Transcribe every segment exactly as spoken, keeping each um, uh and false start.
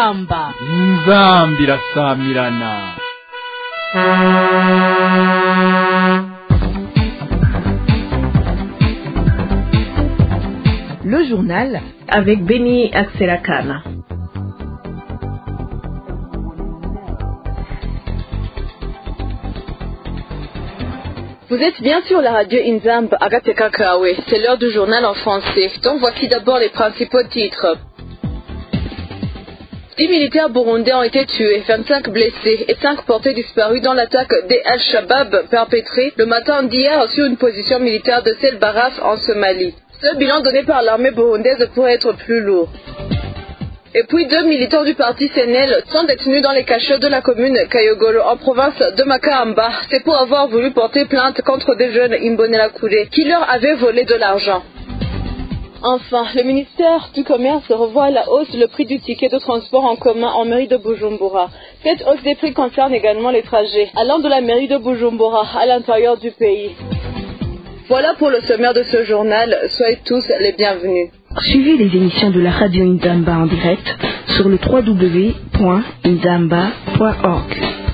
inzamba inzamba irasamirana. Le journal avec Beni Akselakana. Vous êtes bien sur la radio Inzamba Agateka Kawe. C'est l'heure du journal en français. Donc voici d'abord les principaux titres. dix militaires burundais ont été tués, vingt-cinq blessés et cinq portés disparus dans l'attaque des Al-Shabaab perpétrée le matin d'hier sur une position militaire de Sel Baraf en Somalie. Ce bilan donné par l'armée burundaise pourrait être plus lourd. Et puis deux militants du parti C N L sont détenus dans les cachots de la commune Kayogoro en province de Makamba. C'est pour avoir voulu porter plainte contre des jeunes Imbonerakure qui leur avaient volé de l'argent. Enfin, le ministère du Commerce revoit à la hausse le prix du ticket de transport en commun en mairie de Bujumbura. Cette hausse des prix concerne également les trajets allant de la mairie de Bujumbura à l'intérieur du pays. Voilà pour le sommaire de ce journal. Soyez tous les bienvenus. Suivez les émissions de la radio Inzamba en direct sur le w w w point inzamba point org.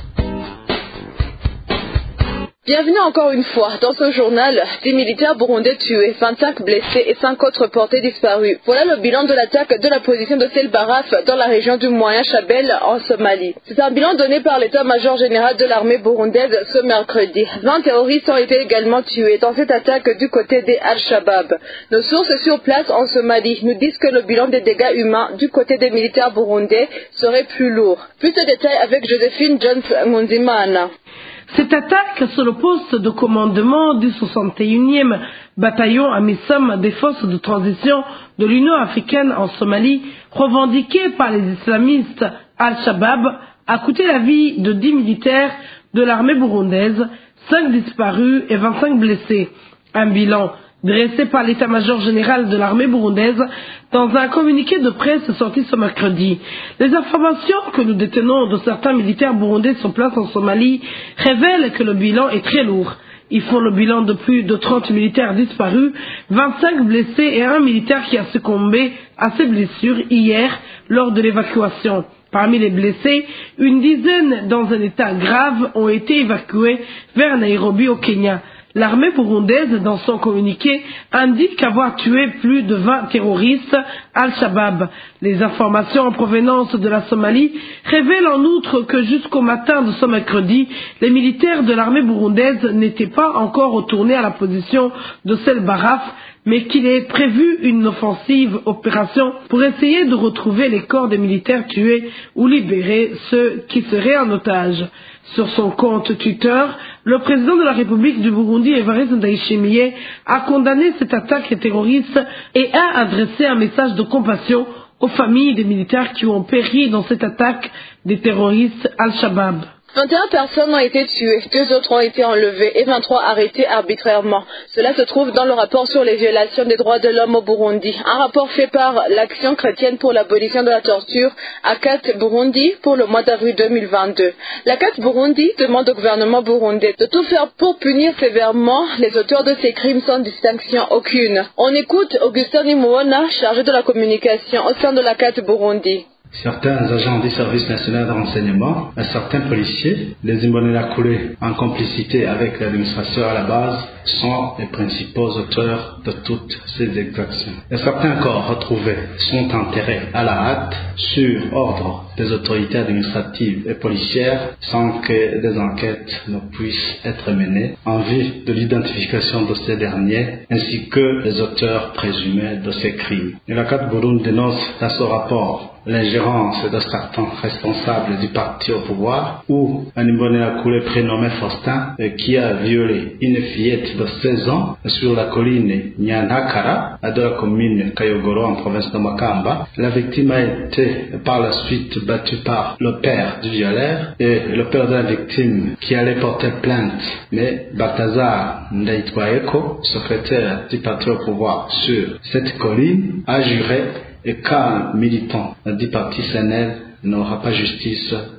Bienvenue encore une fois dans ce journal. dix militaires burundais tués, vingt-cinq blessés et cinq autres portés disparus. Voilà le bilan de l'attaque de la position de Sel Baraf dans la région du Moyen Chabel en Somalie. C'est un bilan donné par l'état-major général de l'armée burundaise ce mercredi. vingt terroristes ont été également tués dans cette attaque du côté des Al-Shabaab. Nos sources sur place en Somalie nous disent que le bilan des dégâts humains du côté des militaires burundais serait plus lourd. Plus de détails avec Joséphine Jones-Munzimana. Cette attaque sur le poste de commandement du soixante et unième bataillon Amisom des forces de transition de l'Union africaine en Somalie, revendiquée par les islamistes Al-Shabaab, a coûté la vie de dix militaires de l'armée burundaise, cinq disparus et vingt-cinq blessés. Un bilan dressé par l'état-major général de l'armée burundaise dans un communiqué de presse sorti ce mercredi. Les informations que nous détenons de certains militaires burundais sur place en Somalie révèlent que le bilan est très lourd. Ils font le bilan de plus de trente militaires disparus, vingt-cinq blessés et un militaire qui a succombé à ses blessures hier lors de l'évacuation. Parmi les blessés, une dizaine dans un état grave ont été évacués vers Nairobi au Kenya. L'armée burundaise, dans son communiqué, indique avoir tué plus de vingt terroristes Al-Shabaab. Les informations en provenance de la Somalie révèlent en outre que jusqu'au matin de ce mercredi, les militaires de l'armée burundaise n'étaient pas encore retournés à la position de Sel Baraf, mais qu'il est prévu une offensive opération pour essayer de retrouver les corps des militaires tués ou libérer ceux qui seraient en otage. Sur son compte Twitter, le président de la République du Burundi, Evariste Ndayishimiye, a condamné cette attaque terroriste et a adressé un message de compassion aux familles des militaires qui ont péri dans cette attaque des terroristes Al-Shabaab. vingt et une personnes ont été tuées, deux autres ont été enlevées et vingt-trois arrêtées arbitrairement. Cela se trouve dans le rapport sur les violations des droits de l'homme au Burundi. Un rapport fait par l'Action chrétienne pour l'abolition de la torture, A C A T Burundi, pour le mois d'avril deux mille vingt-deux. L'A C A T Burundi demande au gouvernement burundais de tout faire pour punir sévèrement les auteurs de ces crimes sans distinction aucune. On écoute Augustin Nimouona, chargé de la communication au sein de l'A C A T Burundi. Certains agents du service national de renseignement et certains policiers, les Imbonerakure, en complicité avec l'administration à la base, sont les principaux auteurs de toutes ces exactions. Et certains corps retrouvés sont enterrés à la hâte sur ordre des autorités administratives et policières sans que des enquêtes ne puissent être menées en vue de l'identification de ces derniers ainsi que les auteurs présumés de ces crimes. Et la C A T Burundi dénonce dans ce rapport l'ingérence de certains responsables du parti au pouvoir ou un Imbonerakure prénommé Faustin qui a violé une fillette de seize ans sur la colline Nyanakara de la commune Kayogoro en province de Makamba. La victime a été par la suite battue par le père du violeur et le père de la victime qui allait porter plainte. Mais Balthazar Ndaitwaeko, secrétaire du parti au pouvoir sur cette colline, a juré et qu'un militant du parti C N L n'aura pas justice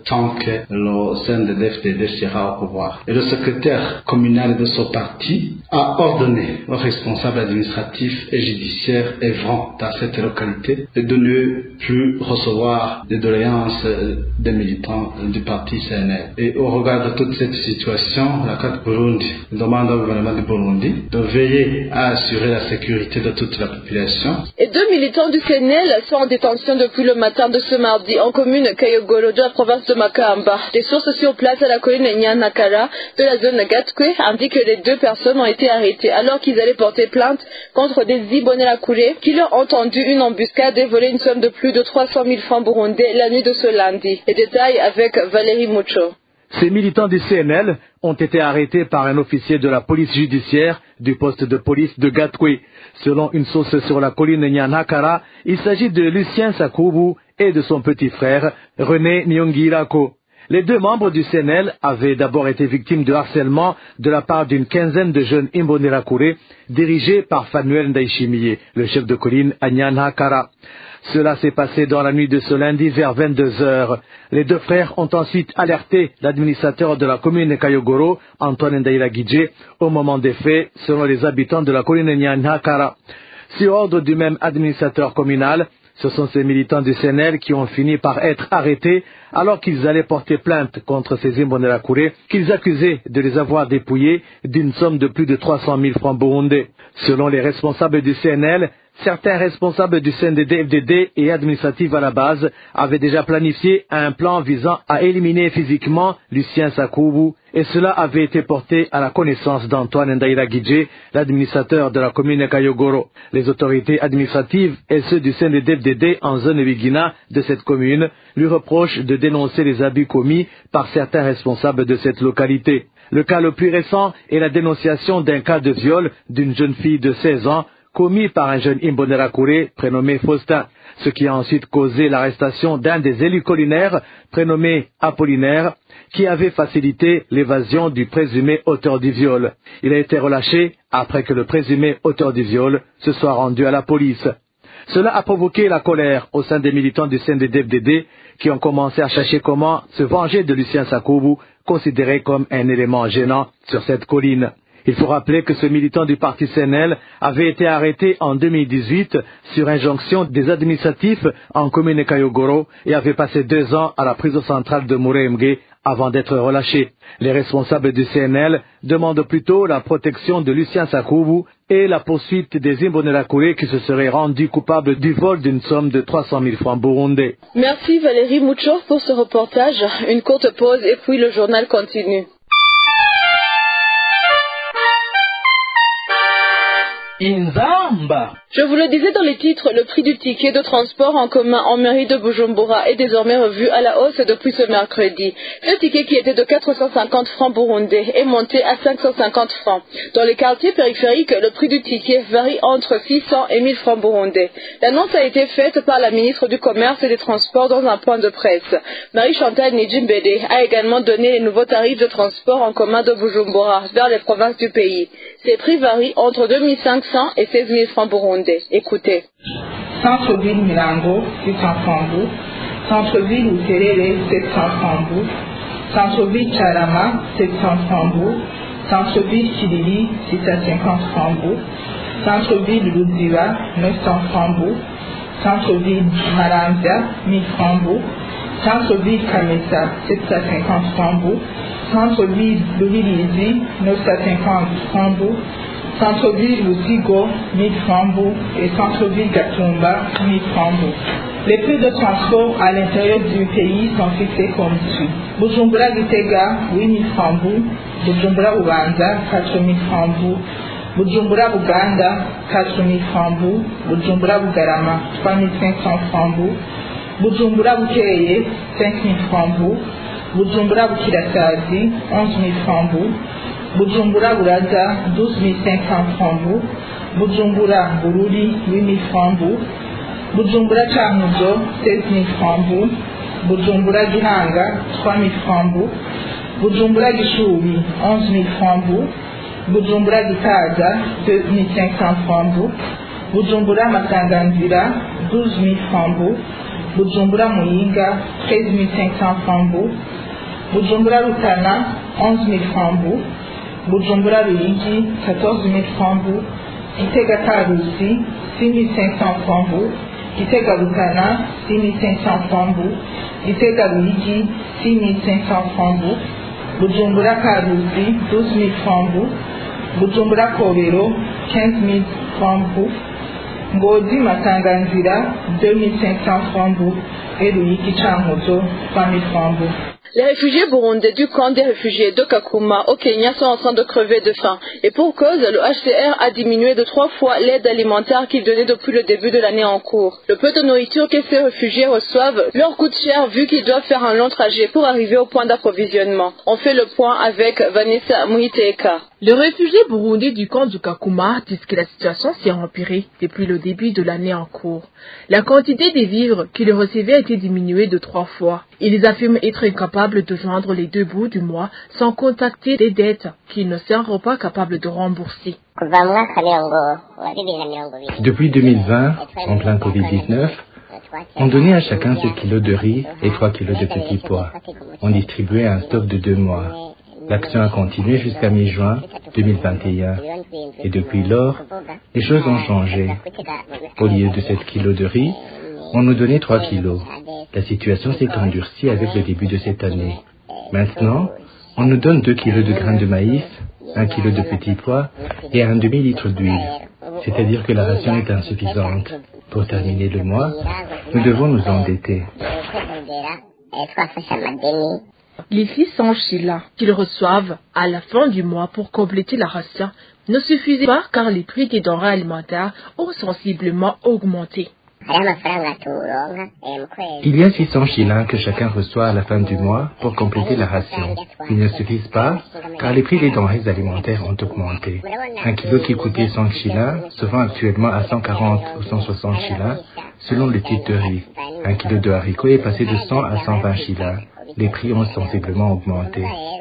tant que le C N D D F D D sera au pouvoir. Et le secrétaire communal de ce parti a ordonné aux responsables administratifs et judiciaires œuvrant dans cette localité de ne plus recevoir des doléances des militants du parti C N L. Et au regard de toute cette situation, la C A D Burundi demande au gouvernement du Burundi de veiller à assurer la sécurité de toute la population. Et deux militants du C N L sont en détention depuis le matin de ce mardi en commune Kayogoro de la province de Makamba. Les sources sur place à la colline Nyanakara de la zone Gatwe indiquent que les deux personnes ont été arrêtées alors qu'ils allaient porter plainte contre des Imbonerakure qui leur ont tendu une embuscade et volé une somme de plus de trois cent mille francs burundais la nuit de ce lundi. Les détails avec Valérie Mucho. Ces militants du C N L ont été arrêtés par un officier de la police judiciaire du poste de police de Gatwe. Selon une source sur la colline Nyanakara, il s'agit de Lucien Sakubu et de son petit frère René Nyongirako. Les deux membres du C N L avaient d'abord été victimes de harcèlement de la part d'une quinzaine de jeunes Imbonerakure dirigés par Fanuel Ndaishimiye, le chef de colline à Nyanakara. Cela s'est passé dans la nuit de ce lundi vers vingt-deux heures. Les deux frères ont ensuite alerté l'administrateur de la commune Kayogoro, Antoine Ndairagidje, au moment des faits, selon les habitants de la colline Nyanakara. Sur ordre du même administrateur communal, ce sont ces militants du C N L qui ont fini par être arrêtés alors qu'ils allaient porter plainte contre ces Imbonerakure qu'ils accusaient de les avoir dépouillés d'une somme de plus de trois cent mille francs burundais. Selon les responsables du C N L, certains responsables du C N D D F D D et administratifs à la base avaient déjà planifié un plan visant à éliminer physiquement Lucien Sakubu et cela avait été porté à la connaissance d'Antoine Ndairagidje, l'administrateur de la commune Kayogoro. Les autorités administratives et ceux du C N D D F D D en zone Wigina de cette commune lui reprochent de dénoncer les abus commis par certains responsables de cette localité. Le cas le plus récent est la dénonciation d'un cas de viol d'une jeune fille de seize ans commis par un jeune Imbonerakure prénommé Faustin, ce qui a ensuite causé l'arrestation d'un des élus collinaires prénommé Apollinaire, qui avait facilité l'évasion du présumé auteur du viol. Il a été relâché après que le présumé auteur du viol se soit rendu à la police. Cela a provoqué la colère au sein des militants du C N D D F D D qui ont commencé à chercher comment se venger de Lucien Sakubu, considéré comme un élément gênant sur cette colline. Il faut rappeler que ce militant du parti C N L avait été arrêté en deux mille dix-huit sur injonction des administratifs en commune Kayogoro et avait passé deux ans à la prison centrale de Muremge avant d'être relâché. Les responsables du C N L demandent plutôt la protection de Lucien Sakubu et la poursuite des Imbonerakure qui se seraient rendus coupables du vol d'une somme de trois cent mille francs burundais. Merci Valérie Mucho pour ce reportage. Une courte pause et puis le journal continue. Inzamba. Je vous le disais dans les titres, le prix du ticket de transport en commun en mairie de Bujumbura est désormais revu à la hausse depuis ce mercredi. Le ticket qui était de quatre cent cinquante francs burundais est monté à cinq cent cinquante francs. Dans les quartiers périphériques, le prix du ticket varie entre six cents et mille francs burundais. L'annonce a été faite par la ministre du Commerce et des Transports dans un point de presse. Marie-Chantal Nijimbede a également donné les nouveaux tarifs de transport en commun de Bujumbura vers les provinces du pays. Ces prix varient entre deux mille cinq cents et seize mille francs burundais. Écoutez. Centre-ville Milango, six cents francs. Centre-ville Uterere, sept cents francs. Centre-ville Charama, sept cents francs. Centre-ville Chilili, six cent cinquante francs. Centre-ville Ludziva, neuf cents francs. Centre-ville Maramzia, mille francs. Centre-ville Kamesa, sept cent cinquante francs. Centre-ville Louis-Lizy, neuf cent cinquante francs. Centre-ville Luzigo, mille francs. Et centre-ville Gatumba, mille francs. Les prix de transport à l'intérieur du pays sont fixés comme suit. Bujumbura Gitega, huit mille francs. Bujumbura Ubanza, quatre mille francs. Bujumbura Buganda, quatre mille francs. Bujumbura Bugarama, trois mille cinq cents francs. Bujumbura Bukeye, cinq mille francs. Bujumbura Bukirasazi, onze mille francs. Bujumbura Buraza, douze mille cinq cents francs. Bujumbura Bururi, huit mille francs. Bujumbura Changuzo, seize mille francs. Bujumbura Gihanga, trois mille francs. Bujumbura Gishubi, onze mille francs. Bujumbura Gitaza, deux mille cinq cents francs. Bujumbura Masanganzira, douze mille francs. Bujumbura Muyinga, treize mille cinq cents francs bu. Bujumbura Rutana, onze mille francs bu. Bujumbura Ruyigi, quatorze mille francs bu. Gitega Karusi, six mille cinq cents francs bu. Gitega Rutana, six mille cinq cents francs bu. Gitega Ruyigi, six mille cinq cents francs bu. Bujumbura Karusi, douze mille francs bu. Bujumbura Kobero, quinze mille francs bu. Ngozi Matanganzira, deux mille cinq cents francs bu. Et Ruyigi Changozo, trois mille francs bu. Les réfugiés burundais du camp des réfugiés de Kakuma au Kenya sont en train de crever de faim. Et pour cause, le H C R a diminué de trois fois l'aide alimentaire qu'il donnait depuis le début de l'année en cours. Le peu de nourriture que ces réfugiés reçoivent leur coûte cher vu qu'ils doivent faire un long trajet pour arriver au point d'approvisionnement. On fait le point avec Vanessa Muiteka. Les réfugiés burundais du camp du Kakuma disent que la situation s'est empirée depuis le début de l'année en cours. La quantité des vivres qu'ils recevaient a été diminuée de trois fois. Ils affirment être incapables de joindre les deux bouts du mois sans contacter des dettes qu'ils ne seront pas capables de rembourser. Depuis deux mille vingt, en plein covid dix-neuf, on donnait à chacun sept kilos de riz et trois kilos de petits pois. On distribuait un stock de deux mois. L'action a continué jusqu'à mi-juin deux mille vingt et un. Et depuis lors, les choses ont changé. Au lieu de sept kilos de riz, on nous donnait trois kilos. La situation s'est endurcie avec le début de cette année. Maintenant, on nous donne deux kilos de grains de maïs, un kilo de petits pois et un demi-litre d'huile. C'est-à-dire que la ration est insuffisante. Pour terminer le mois, nous devons nous endetter. Les six cents shillings qu'ils reçoivent à la fin du mois pour compléter la ration ne suffisaient pas car les prix des denrées alimentaires ont sensiblement augmenté. Il y a six cents shillings que chacun reçoit à la fin du mois pour compléter la ration. Ils ne suffisent pas car les prix des denrées alimentaires ont augmenté. Un kilo qui coûtait cent shillings se vend actuellement à cent quarante ou cent soixante shillings selon le type de riz. Un kilo de haricots est passé de cent à cent vingt shillings. Les prix ont sensiblement augmenté.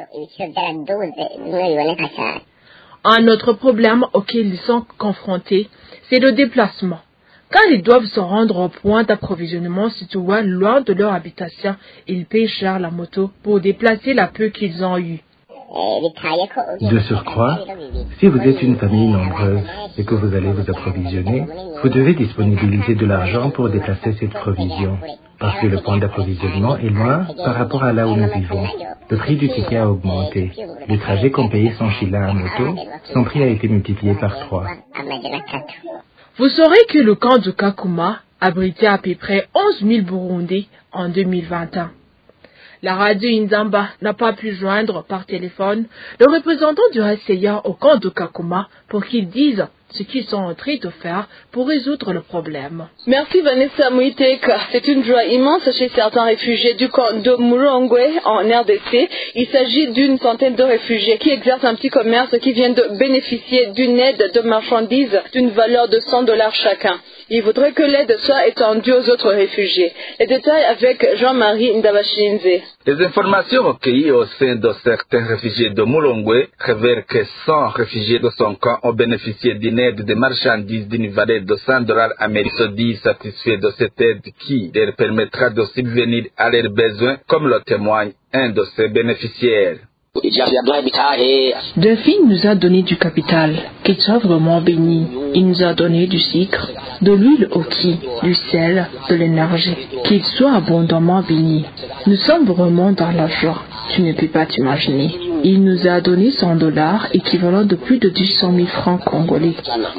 Un autre problème auquel ils sont confrontés, c'est le déplacement. Quand ils doivent se rendre au point d'approvisionnement situé loin de leur habitation, ils payent cher la moto pour déplacer la peu qu'ils ont eue. De surcroît, si vous êtes une famille nombreuse et que vous allez vous approvisionner, vous devez disponibiliser de l'argent pour déplacer cette provision. Parce que le point d'approvisionnement est loin par rapport à là où nous vivons. Le prix du ticket a augmenté. Les trajets qu'on payait cent shillings à moto, son prix a été multiplié par trois. Vous saurez que le camp de Kakuma abritait à peu près onze mille Burundais en deux mille vingt et un. La radio Inzamba n'a pas pu joindre par téléphone le représentant du H C R au camp de Kakuma pour qu'ils disent ce qu'ils sont en train de faire pour résoudre le problème. Merci Vanessa Muiteka. C'est une joie immense chez certains réfugiés du camp de Mulongwe en R D C. Il s'agit d'une centaine de réfugiés qui exercent un petit commerce qui viennent de bénéficier d'une aide de marchandises d'une valeur de cent dollars chacun. Il voudrait que l'aide soit étendue aux autres réfugiés. Les détails avec Jean-Marie Ndabashinze. Les informations recueillies au sein de certains réfugiés de Mulongwe révèlent que cent réfugiés de son camp ont bénéficié d'une aide de marchandises d'une valeur de cent dollars américains. Se disent satisfaits de cette aide qui leur permettra de subvenir à leurs besoins, comme le témoigne un de ses bénéficiaires. Delphine nous a donné du capital, qu'il soit vraiment béni. Il nous a donné du sucre, de l'huile au qui, du sel, de l'énergie. Qu'il soit abondamment béni. Nous sommes vraiment dans la joie. Tu ne peux pas t'imaginer. Il nous a donné cent dollars, équivalent de plus de deux cent mille francs congolais.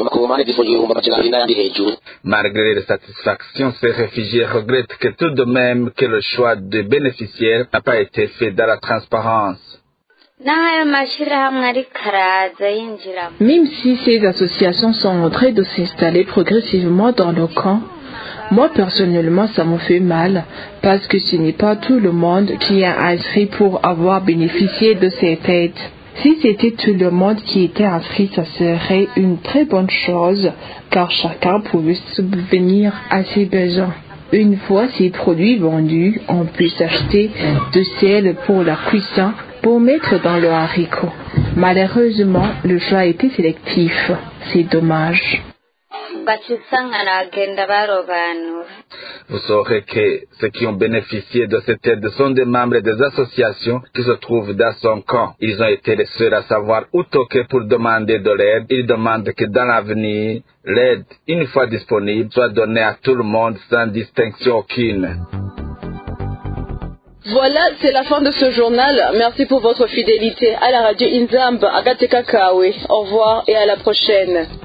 Malgré la satisfaction, ces réfugiés regrettent que tout de même que le choix des bénéficiaires n'a pas été fait dans la transparence. Même si ces associations sont en train de s'installer progressivement dans le camp, moi personnellement ça me fait mal parce que ce n'est pas tout le monde qui est inscrit pour avoir bénéficié de cette aide. Si c'était tout le monde qui était inscrit, ça serait une très bonne chose car chacun pouvait subvenir à ses besoins. Une fois ces produits vendus, on peut s'acheter de sel pour la cuisson pour mettre dans le haricot. Malheureusement, le choix a été sélectif. C'est dommage. Vous saurez que ceux qui ont bénéficié de cette aide sont des membres des associations qui se trouvent dans son camp. Ils ont été les seuls à savoir où toquer pour demander de l'aide. Ils demandent que dans l'avenir, l'aide, une fois disponible, soit donnée à tout le monde sans distinction aucune. Voilà, c'est la fin de ce journal. Merci pour votre fidélité à la radio Inzamba, Agateka Kawe. Au revoir et à la prochaine.